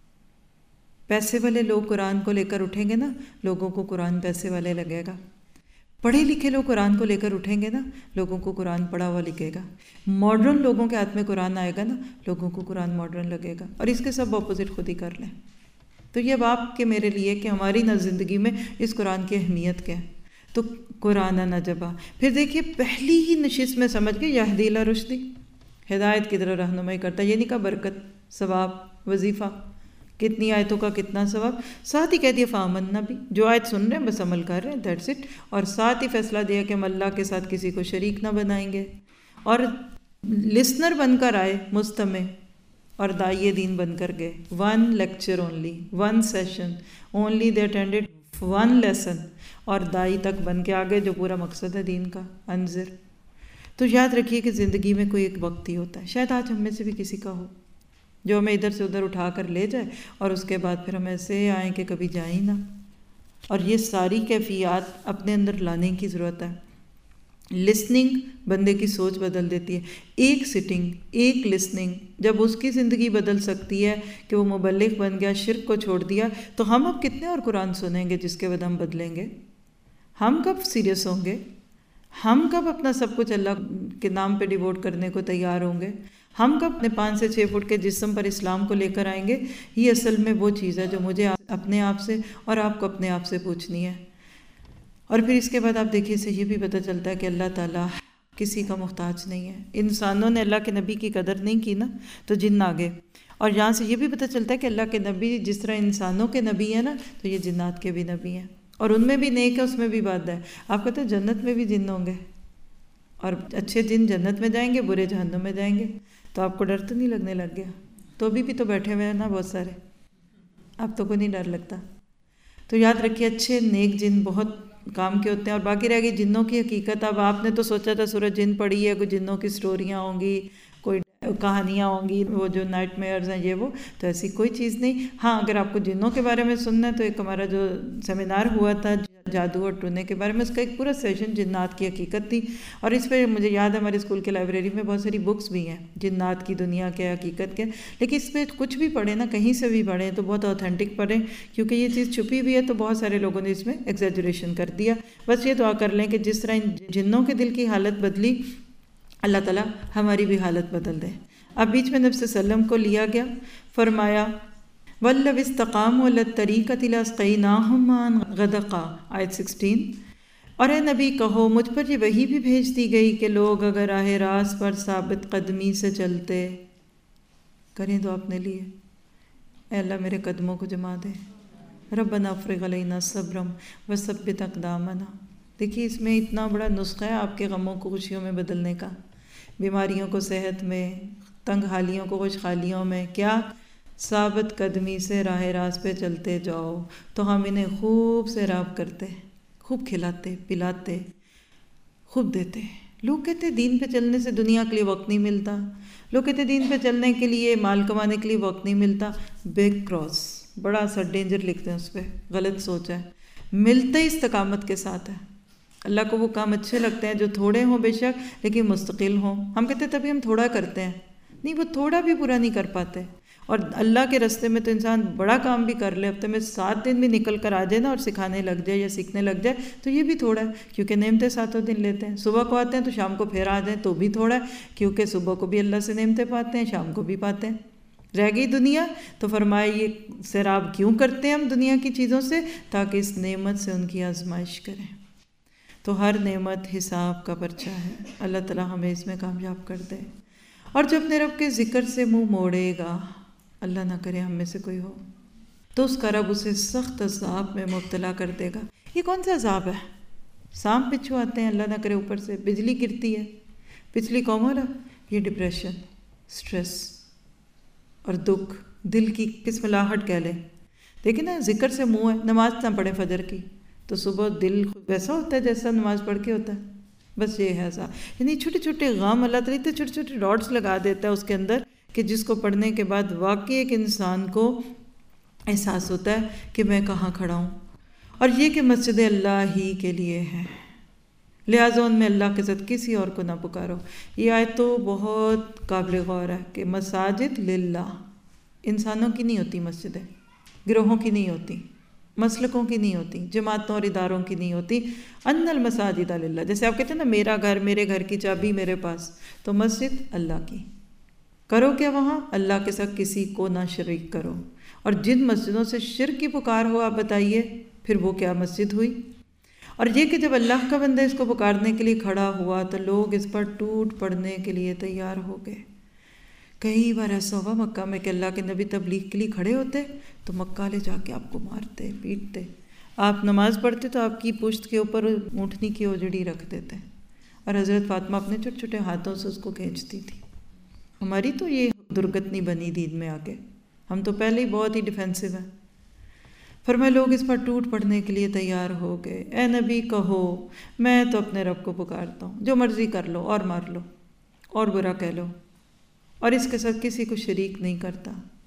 A: پیسے والے لوگ قرآن کو لے کر اٹھیں گے نا لوگوں کو قرآن پیسے والے لگے گا، پڑھے لکھے لوگ قرآن کو لے کر اٹھیں گے نا لوگوں کو قرآن پڑھا ہوا لگے گا، ماڈرن لوگوں کے ہاتھ میں قرآن آئے گا نا لوگوں کو قرآن ماڈرن لگے گا، اور اس کے سب اپوزٹ خود ہی کر لیں۔ تو یہ اب آپ کے میرے لیے کہ ہماری نہ زندگی میں اس قرآن کی اہمیت کیا ہے۔ تو قرآن نجبا، پھر دیکھیے پہلی ہی نشست میں سمجھ گئے یہدی الی رشد، ہدایت کی طرف رہنمائی کرتا ہے، یہ نہیں کہا برکت، ثواب، وظیفہ، کتنی آیتوں کا کتنا ثواب، ساتھ ہی کہہ دیا فآمنا بھی، جو آیت سن رہے ہیں بس عمل کر رہے ہیں، دیٹس اٹ، اور ساتھ ہی فیصلہ دیا کہ ہم اللہ کے ساتھ کسی کو شریک نہ بنائیں گے، اور لسنر بن کر آئے، مستمع اور داعی دین بن کر گئے، one lecture only, one session only, they attended one lesson, اور دائی تک بن کے آگے جو پورا مقصد ہے دین کا، انذر۔ تو یاد رکھیے کہ زندگی میں کوئی ایک وقت ہی ہوتا ہے، شاید آج ہم میں سے بھی کسی کا ہو، جو ہمیں ادھر سے ادھر اٹھا کر لے جائے اور اس کے بعد پھر ہم ایسے آئیں کہ کبھی جائیں نہ، اور یہ ساری کیفیات اپنے اندر لانے کی ضرورت ہے۔ لسننگ بندے کی سوچ بدل دیتی ہے، ایک سٹنگ، ایک لسننگ جب اس کی زندگی بدل سکتی ہے کہ وہ مبلغ بن گیا، شرک کو چھوڑ دیا، تو ہم اب کتنے اور قرآن سنیں گے جس کے بعد ہم بدلیں گے؟ ہم کب سیریس ہوں گے؟ ہم کب اپنا سب کچھ اللہ کے نام پہ ڈیووٹ کرنے کو تیار ہوں گے؟ ہم کب اپنے پانچ سے چھ فٹ کے جسم پر اسلام کو لے کر آئیں گے؟ یہ اصل میں وہ چیز ہے جو مجھے اپنے آپ سے اور آپ کو اپنے آپ سے پوچھنی ہے۔ اور پھر اس کے بعد آپ دیکھیے اسے یہ بھی پتہ چلتا ہے کہ اللہ تعالیٰ کسی کا محتاج نہیں ہے۔ انسانوں نے اللہ کے نبی کی قدر نہیں کی نا تو جن آگے، اور یہاں سے یہ بھی پتہ چلتا ہے کہ اللہ کے نبی جس طرح انسانوں کے نبی ہیں نا تو یہ جنات کے بھی نبی ہیں، اور ان میں بھی نیک ہے، اس میں بھی بات ہے۔ آپ کہتے ہیں جنت میں بھی جن ہوں گے، اور اچھے جن جنت میں جائیں گے، برے جہنم میں جائیں گے، تو آپ کو ڈر تو نہیں لگنے لگ گیا؟ تو ابھی بھی تو بیٹھے ہوئے ہیں نا بہت سارے، آپ تو کوئی نہیں ڈر لگتا۔ تو یاد رکھیے اچھے نیک جن بہت کام کے ہوتے ہیں، اور باقی رہ گئی جنوں کی حقیقت۔ اب آپ نے تو سوچا تھا سورج جن پڑھی ہے، کوئی جنوں کی سٹوریاں ہوں گی، کوئی کہانیاں ہوں گی، وہ جو نائٹ میئرز ہیں یہ وہ، تو ایسی کوئی چیز نہیں۔ ہاں اگر آپ کو جنوں کے بارے میں سننا ہے تو ایک ہمارا جو سیمینار ہوا تھا جادو اور ٹونے کے بارے میں، اس کا ایک پورا سیشن جنات کی حقیقت تھی، اور اس پہ مجھے یاد ہے ہمارے اسکول کے لائبریری میں بہت ساری بکس بھی ہیں جنات کی دنیا کے حقیقت کے، لیکن اس پہ کچھ بھی پڑھیں نا، کہیں سے بھی پڑھیں تو بہت اوتھینٹک پڑھیں، کیونکہ یہ چیز چھپی ہوئی ہے تو بہت سارے لوگوں نے اس میں ایگزیجریشن کر دیا۔ بس یہ دعا کر لیں کہ جس طرح ان جنوں کے دل کی حالت بدلی، اللہ تعالیٰ ہماری بھی حالت بدل دے۔ اب بیچ میں نبی صلی اللہ علیہ وسلم کو لیا گیا، فرمایا وَلَّوِ اسْتَقَامُوا عَلَى الطَّرِيقَةِ لَأَسْقَيْنَاهُمْ مَاءً غَدَقًا، آیت سکسٹین۔ اور اے نبی کہو مجھ پر یہ وحی بھی بھیج دی گئی کہ لوگ اگر راہ راست پر ثابت قدمی سے چلتے، کریں تو اپنے لیے، اے اللہ میرے قدموں کو جما دے، ربنا افرغ علینا صبرا وثبت اقدامنا۔ دیکھیے اس میں اتنا بڑا نسخہ ہے آپ کے غموں کو خوشیوں میں بدلنے کا، بیماریوں کو صحت میں، تنگ حالیوں کو خوشحالیوں میں، کیا ثابت قدمی سے راہ راست پہ چلتے جاؤ تو ہم انہیں خوب سیراب کرتے، خوب کھلاتے پلاتے، خوب دیتے۔ لوگ کہتے ہیں دین پہ چلنے سے دنیا کے لیے وقت نہیں ملتا، لوگ کہتے ہیں دین پہ چلنے کے لیے مال کمانے کے لیے وقت نہیں ملتا، بگ کراس، بڑا سا ڈینجر لکھتے ہیں اس پہ، غلط سوچ ہے، ملتے ہی استقامت کے ساتھ ہے۔ اللہ کو وہ کام اچھے لگتے ہیں جو تھوڑے ہوں بے شک لیکن مستقل ہوں۔ ہم کہتے ہیں تبھی ہم تھوڑا کرتے ہیں، نہیں، وہ تھوڑا بھی پورا نہیں کر پاتے. اور اللہ کے راستے میں تو انسان بڑا کام بھی کر لے، ہفتے میں سات دن بھی نکل کر آ جائے نا اور سکھانے لگ جائے یا سیکھنے لگ جائے تو یہ بھی تھوڑا ہے، کیونکہ نعمتیں ساتوں دن لیتے ہیں. صبح کو آتے ہیں تو شام کو پھر آ جائیں تو بھی تھوڑا ہے، کیونکہ صبح کو بھی اللہ سے نعمتیں پاتے ہیں، شام کو بھی پاتے ہیں. رہ گئی دنیا تو فرمایا یہ سیراب کیوں کرتے ہیں ہم دنیا کی چیزوں سے؟ تاکہ اس نعمت سے ان کی آزمائش کریں. تو ہر نعمت حساب کا پرچہ ہے. اللہ تعالی ہمیں اس میں کامیاب کر دے. اور جو اپنے رب کے ذکر سے منہ موڑے گا، اللہ نہ کرے ہم میں سے کوئی ہو، تو اس کا رب اسے سخت عذاب میں مبتلا کر دے گا. یہ کون سا عذاب ہے؟ سانپ بچھو آتے ہیں، اللہ نہ کرے اوپر سے بجلی گرتی ہے. پچھلی قوم والا یہ ڈپریشن، سٹریس اور دکھ، دل کی قسملاہٹ کہہ لیں. دیکھیں نا، ذکر سے منہ ہے، نماز نہ پڑھیں فجر کی تو صبح دل ویسا ہوتا ہے جیسا نماز پڑھ کے ہوتا ہے. بس یہ ہے عذاب. یعنی چھوٹے چھوٹے غم اللہ تعالیٰ اتنے چھوٹے چھوٹے ڈاٹس لگا دیتا ہے اس کے اندر کہ جس کو پڑھنے کے بعد واقعی ایک انسان کو احساس ہوتا ہے کہ میں کہاں کھڑا ہوں. اور یہ کہ مسجد اللہ ہی کے لیے ہے، لہٰذا ان میں اللہ کے ساتھ کسی اور کو نہ پکارو. یہ آیت تو بہت قابل غور ہے کہ مساجد للہ، انسانوں کی نہیں ہوتی مسجدیں، گروہوں کی نہیں ہوتی، مسلکوں کی نہیں ہوتی، جماعتوں اور اداروں کی نہیں ہوتی. ان المساجد للہ، جیسے آپ کہتے ہیں نا میرا گھر، میرے گھر کی چابی میرے پاس، تو مسجد اللہ کی. کرو کیا وہاں؟ اللہ کے ساتھ کسی کو نہ شریک کرو. اور جن مسجدوں سے شرک کی پکار ہو آپ بتائیے پھر وہ کیا مسجد ہوئی؟ اور یہ کہ جب اللہ کا بندہ اس کو پکارنے کے لیے کھڑا ہوا تو لوگ اس پر ٹوٹ پڑنے کے لیے تیار ہو گئے. کئی بار ایسا ہوا مکہ میں کہ اللہ کے نبی تبلیغ کے لیے کھڑے ہوتے تو مکہ لے جا کے آپ کو مارتے پیٹتے. آپ نماز پڑھتے تو آپ کی پشت کے اوپر اونٹنی کی اوجڑی رکھ دیتے، اور حضرت فاطمہ اپنے چھوٹے چھوٹے ہاتھوں سے اس کو کھینچتی تھی. ہماری تو یہ درگتنی بنی دین میں آ کے، ہم تو پہلے ہی بہت ہی ڈیفینسو ہیں. فرمایا لوگ اس پر ٹوٹ پڑنے کے لیے تیار ہو گئے. اے نبی کہو میں تو اپنے رب کو پکارتا ہوں، جو مرضی کر لو اور مار لو اور برا کہہ لو، اور اس کے ساتھ کسی کو شریک نہیں کرتا.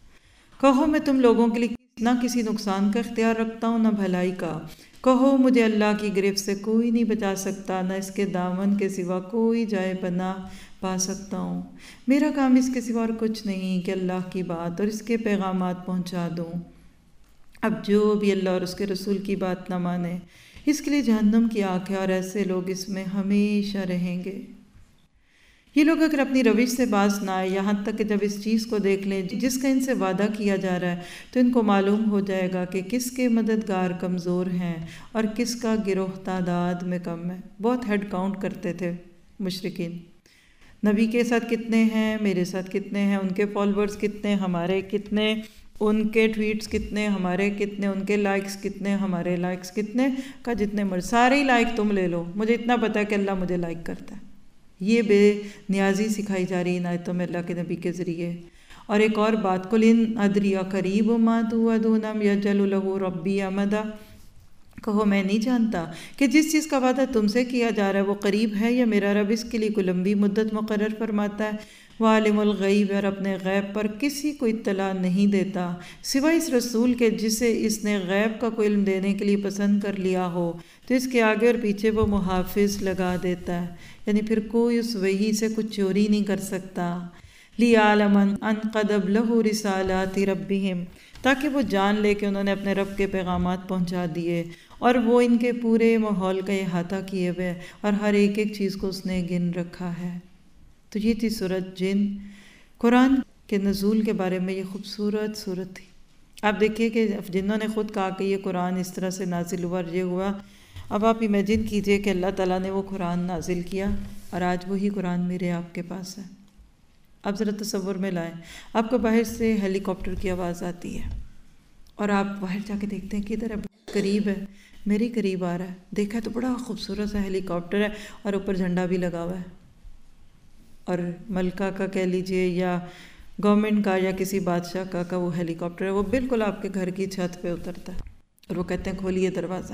A: کہو میں تم لوگوں کے لیے نہ کسی نقصان کا اختیار رکھتا ہوں نہ بھلائی کا. کہو مجھے اللہ کی گرفت سے کوئی نہیں بچا سکتا، نہ اس کے دامن کے سوا کوئی جائے پناہ پا سکتا ہوں. میرا کام اس کے سوا اور کچھ نہیں کہ اللہ کی بات اور اس کے پیغامات پہنچا دوں. اب جو بھی اللہ اور اس کے رسول کی بات نہ مانے اس کے لیے جہنم کی آگ ہے، اور ایسے لوگ اس میں ہمیشہ رہیں گے. یہ لوگ اگر اپنی روش سے باز نہ آئے، یہاں تک کہ جب اس چیز کو دیکھ لیں جس کا ان سے وعدہ کیا جا رہا ہے تو ان کو معلوم ہو جائے گا کہ کس کے مددگار کمزور ہیں اور کس کا گروہ تعداد میں کم ہے. بہت ہیڈ کاؤنٹ کرتے تھے مشرکین، نبی کے ساتھ کتنے ہیں، میرے ساتھ کتنے ہیں، ان کے فالورز کتنے، ہمارے کتنے، ان کے ٹویٹس کتنے، ہمارے کتنے، ان کے لائکس کتنے، ہمارے لائکس کتنے. کا جتنے مرضی سارے ہی لائک تم لے لو، مجھے اتنا پتہ ہے کہ اللہ مجھے لائک کرتا ہے. یہ بے نیازی سکھائی جا رہی ان آیتوں میں اللہ کے نبی کے ذریعے. اور ایک اور بات، قُلْ إِنْ أَدْرِي أَقَرِيبٌ مَا تُوعَدُونَ أَمْ يَجْعَلُ لَهُ رَبِّي أَمَدًا. کہو میں نہیں جانتا کہ جس چیز کا وعدہ تم سے کیا جا رہا ہے وہ قریب ہے یا میرا رب اس کے لیے کوئی لمبی مدت مقرر فرماتا ہے. وَعَالِمُ الْغَيْبِ، اور اپنے غیب پر کسی کو اطلاع نہیں دیتا سوائے اس رسول کے جسے اس نے غیب کا کوئی علم دینے کے لیے پسند کر لیا ہو، تو اس کے آگے اور پیچھے وہ محافظ لگا دیتا ہے. یعنی پھر کوئی اس وحی سے کچھ چوری نہیں کر سکتا. لِيَعْلَمَ أَنْ قَدْ أَبْلَغُوا رِسَالَاتِ رَبِّهِمْ، تاکہ وہ جان لے کہ انہوں نے اپنے رب کے پیغامات پہنچا دیے اور وہ ان کے پورے ماحول کا احاطہ کیے ہوئے اور ہر ایک ایک چیز کو اس نے گن رکھا ہے. تو یہ تھی سورۃ جن. قرآن کے نزول کے بارے میں یہ خوبصورت سورت تھی. آپ دیکھیے کہ جنہوں نے خود کہا کہ یہ قرآن اس طرح سے نازل ہوا اور یہ ہوا. اب آپ امیجن کیجئے کہ اللہ تعالیٰ نے وہ قرآن نازل کیا اور آج وہی قرآن میرے آپ کے پاس ہے. آپ ذرا تصور میں لائیں، آپ کو باہر سے ہیلی کاپٹر کی آواز آتی ہے اور آپ باہر جا کے دیکھتے ہیں کہ ادھر ہے، بہت قریب ہے، میرے قریب آ رہا ہے. دیکھا تو بڑا خوبصورت سا ہیلی کاپٹر ہے اور اوپر جھنڈا بھی لگا ہوا ہے، اور ملکہ کا کہہ لیجئے یا گورنمنٹ کا یا کسی بادشاہ کا کا وہ ہیلی کاپٹر ہے، وہ بالکل آپ کے گھر کی چھت پہ اترتا ہے اور وہ کہتے ہیں کھولیے دروازہ،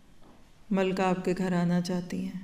A: ملکہ آپ کے گھر آنا چاہتی ہیں.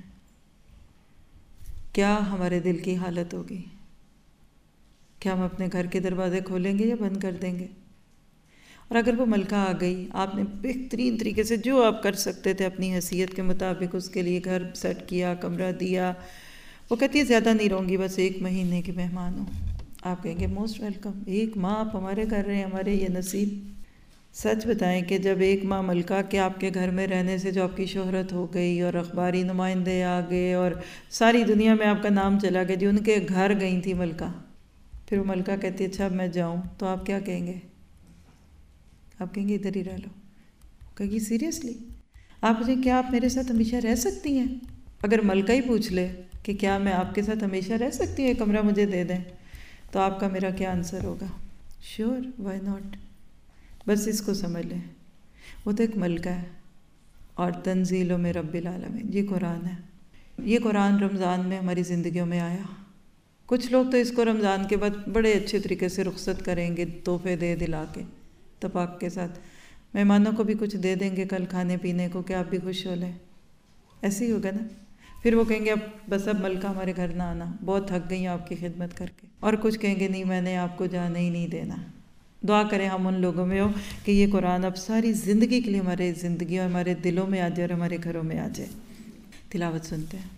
A: کیا ہمارے دل کی حالت ہوگی؟ کیا ہم اپنے گھر کے دروازے کھولیں گے یا بند کر دیں گے؟ اور اگر وہ ملکہ آ گئی، آپ نے بہترین طریقے سے جو آپ کر سکتے تھے اپنی حیثیت کے مطابق اس کے لیے گھر سیٹ کیا، کمرہ دیا، وہ کہتی ہے زیادہ نہیں رہوں گی، بس ایک مہینے کی مہمان ہوں، आप कहेंगे मोस्ट वेलकम, एक माँ आप हमारे कर रहे हैं, हमारे ये नसीब। सच बताएं कि जब एक माँ मलका के आपके घर में रहने से जो आपकी शोहरत हो गई और अखबारी नुमाइंदे आ गए और सारी दुनिया में आपका नाम चला गया, जो उनके घर गई थी मलका, फिर वो मलका कहती है अच्छा अब मैं जाऊँ, तो आप क्या कहेंगे? आप कहेंगे इधर ही रह लो। कहेगी सीरियसली आप मुझे, क्या आप मेरे साथ हमेशा रह सकती हैं? अगर मलका ही पूछ ले कि क्या मैं आपके साथ हमेशा रह सकती हूँ, कमरा मुझे दे दें, तो आपका मेरा क्या आंसर होगा? Sure, why not. बस इसको समझ लें, वो तो एक मलका है और तंजीलो में रब्बिल आलमीन, ये कुरान है। ये कुरान रमज़ान में हमारी ज़िंदगियों में आया। कुछ लोग तो इसको रमज़ान के बाद बड़े अच्छे तरीके से रुखसत करेंगे, तोहफे दे दिला के तपाक के साथ, मेहमानों को भी कुछ दे देंगे कल खाने पीने को कि आप भी खुश हो लें। ऐसे ही होगा ना। फिर वो कहेंगे अब बस अब मलका हमारे घर ना आना, बहुत थक गई आपकी खिदमत करके। और कुछ कहेंगे नहीं मैंने आपको जाने ही नहीं देना। दुआ करें हम उन लोगों में हो कि ये कुरान अब सारी ज़िंदगी के लिए हमारे ज़िंदगी और हमारे दिलों में आ जाए और हमारे घरों में आ जाए। तिलावत सुनते हैं।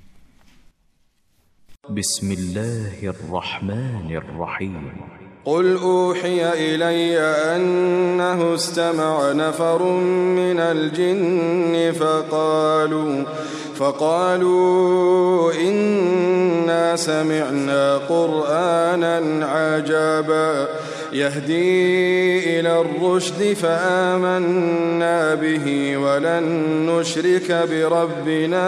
B: बिस्मिल्लाहिर्रहमानिर्रहीम।
C: क़ुल ऊहिय इलय्य अन्नहु इस्तमअ नफ़रुम मिनल जिन्नि फ़क़ालू फ़क़ालू इन्ना समिअना क़ुरआनन अजबा यहदी इलर रुश्द फ़आमन्ना बिही वलन नुश्रिक बिरब्बिना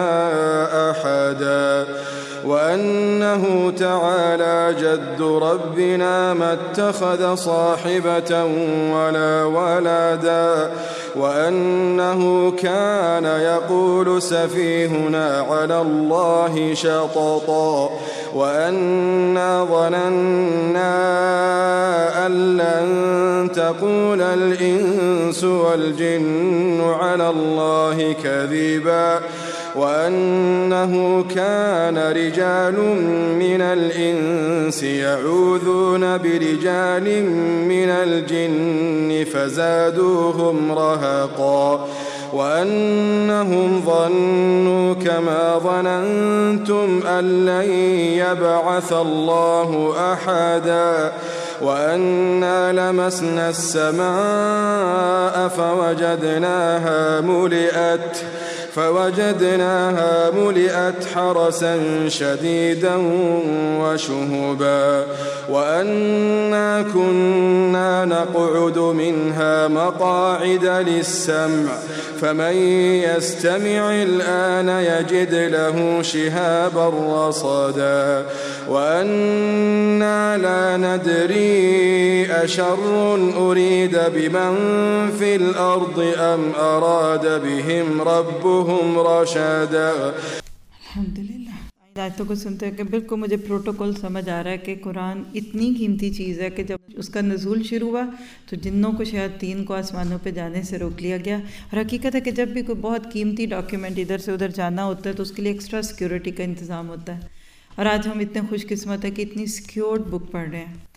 C: अहदा वअन्नहु तआला जद्दु रब्बिना मत्तख़ज़ साहिबतन वला वलदा वअन्नहु कान यक़ूलु सफ़ीहुना अला अल्लाहि शतता वअन्ना ظनन्ना अन लन तक़ूलल इंसु वल जिन्नु अला अल्लाहि कज़िबा وأنه كان رجال من الإنس يعوذون برجال من الجن فزادوهم رهقا وأنهم ظنوا كما ظننتم أن لن يبعث الله أحدا وأنا لمسنا السماء فوجدناها ملئت فوجدناها ملئت حرسا شديدا وشهبا وأنا كنا نقعد منها مقاعد للسمع فمن يستمع الآن يجد له شهابا رصدا وأنا لا ندري أشر أريد بمن في الأرض أم أراد بهم ربهم رشدا।
A: अल्हम्दुलिल्लाह। आयतों को सुनते हैं कि बिल्कुल मुझे प्रोटोकॉल समझ आ रहा है कि कुरान इतनी कीमती चीज़ है कि जब उसका नज़ूल शुरू हुआ तो जिन्नों को शायद तीन को आसमानों पे जाने से रोक लिया गया। और हकीकत है कि जब भी कोई बहुत कीमती डॉक्यूमेंट इधर से उधर जाना होता है तो उसके लिए एक्स्ट्रा सिक्योरिटी का इंतज़ाम होता है। और आज हम इतने खुशकिस्मत है कि इतनी सिक्योर्ड बुक पढ़ रहे हैं।